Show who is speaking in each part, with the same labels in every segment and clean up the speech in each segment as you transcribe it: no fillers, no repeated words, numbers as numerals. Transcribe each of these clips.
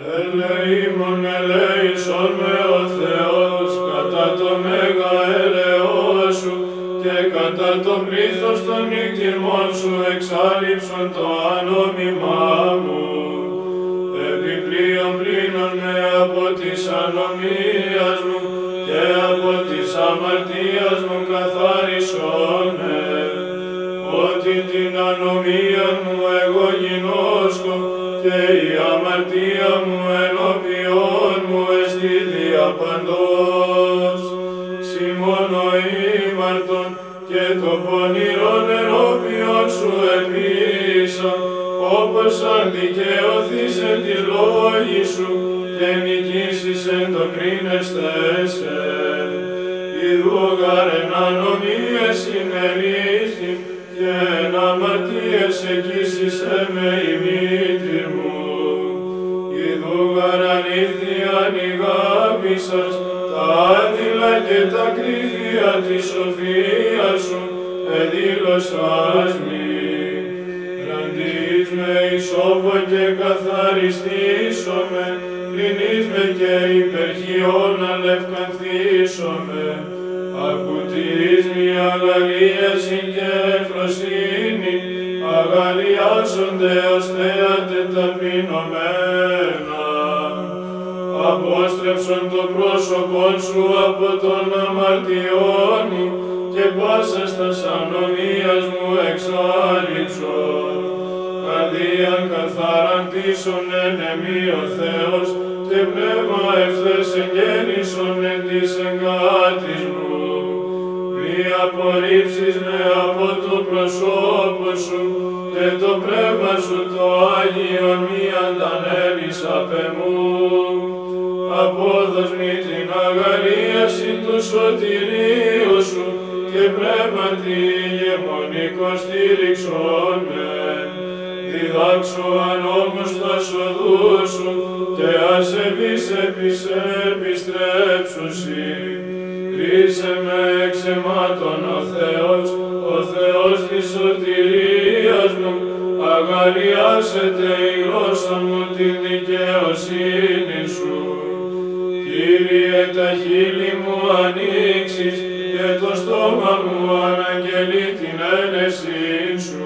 Speaker 1: Ελεήμων ελέησον με ο Θεός, κατά το μέγα έλεος σου και κατά το πλήθος των νικτυρμών σου εξάλειψον το ανόμημά μου. Επιπλέον πλήνων με από της ανομίας μου και από της αμαρτίας μου καθάρισον με, ότι την ανομία μου εγώ γινώσκω και η αμαρτία μου ενώπιον μου εστί διαπαντός. Σιμώνο ήμαρτον και το πονηρόν ενώπιον σου επίησα, όπως αν δικαιωθείς εν τη λόγη σου και νικήσεις εν το κρίνεστε σε. Ιδού γαρ εν ανομίες συνελήφθη και εν αμαρτίες εκείσισε με η μήτηρ μου. Ιδού γαρ αλήθειαν η γάπη σας, τα άδειλα και τα κρύφια της σοφίας σου εδήλωσας μη. Ραντείς με ισόβο και καθαριστήσομαι, πλυνείς με και υπερχιόν αλευκανθήσομαι. Ακουτείς μη αγαλίαση και εφροσύνη, αγαλιάσονται ως θέατε ταπεινωμένα. Απόστρεψον το πρόσωπον σου από τον αμαρτιών μου και πάσας τας ανομίας μου εξάλειψον. Καρδίαν καθαράν τίσον εν εμεί ο Θεός και πνεύμα ευθές εγγέννησον εν της εγκάτης μου. Μη απορρίψεις με από το προσώπο σου και το πνεύμα σου το Άγιον μη αντανέλεις απ' εμού. Απόδος μη την αγαλίαση του σωτηρίου σου και πνεύματι ηγεμονικό στήριξον με. Διδάξω αν όμως τα σοδού σου και ασεβείς επιστρέψουσι. Ρίσε με εξαιμάτων ο Θεός της σωτηρίας μου, αγαλιάσετε η γλώσσα μου την δικαιοσύνη σου. Κύριε, τα χείλη μου ανοίξεις και το στόμα μου αναγγελεί την ένεσή σου.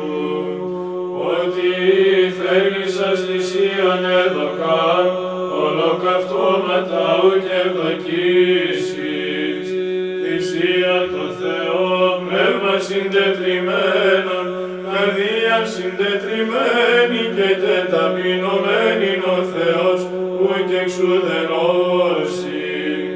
Speaker 1: Ότι θέλησας θυσίαν εδωκάν, ολοκαυτώματα ουκ ευδοκίσεις. Θυσία το Θεό, πνεύμα συντετριμένον, καρδία συντετριμένη και ταπεινωμένη ο Θεός, ουκ εξουδενώσει.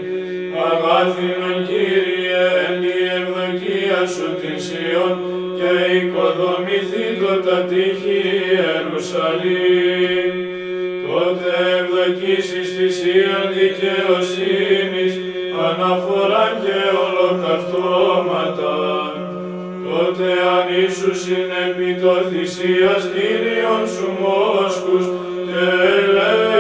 Speaker 1: Αγάθινον Κύριε, εν τη ευδοκία σου την Σιών, και οικοδομηθήτω τα τείχη Ιερουσαλήμ. Τότε ευδοκίσεις θυσίαν δικαιοσύνης, αναφοράν και ολοκαυτώματα. Τότε αν ήσουσιν επί το θυσιαστήριον σου μόσχους και ελέγχους,